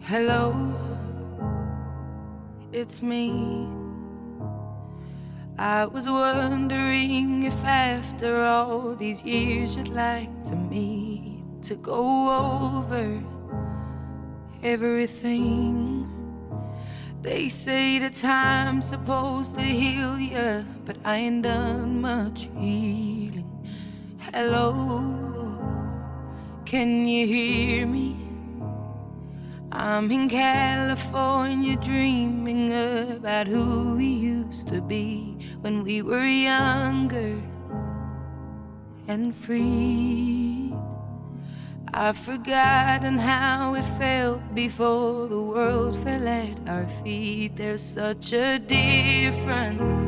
Hello, it's me. I was wondering if after all these years you'd like to meet to go over everything. They say the time's supposed to heal ya, but I ain't done much healing. Hello, can you hear me? I'm in California dreaming about who we used to be when we were younger and free. I've forgotten how it felt before the world fell at our feet. There's such a difference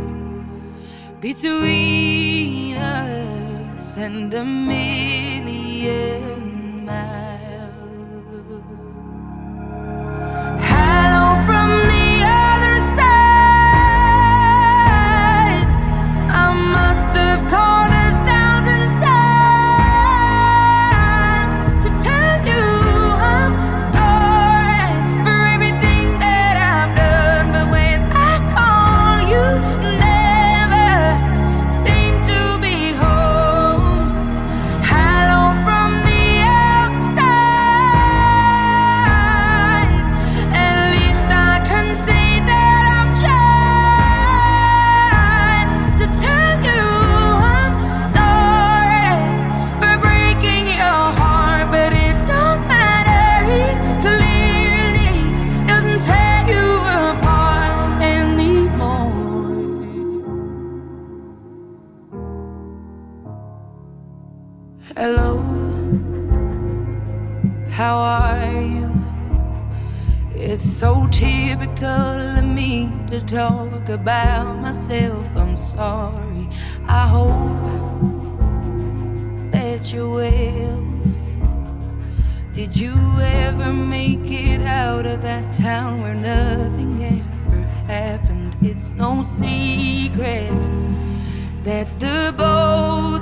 between us and a million miles. Hello, how are you? It's so typical of me to talk about myself. I'm sorry. I hope that you're well. Did you ever make it out of that town where nothing ever happened? It's no secret that the boat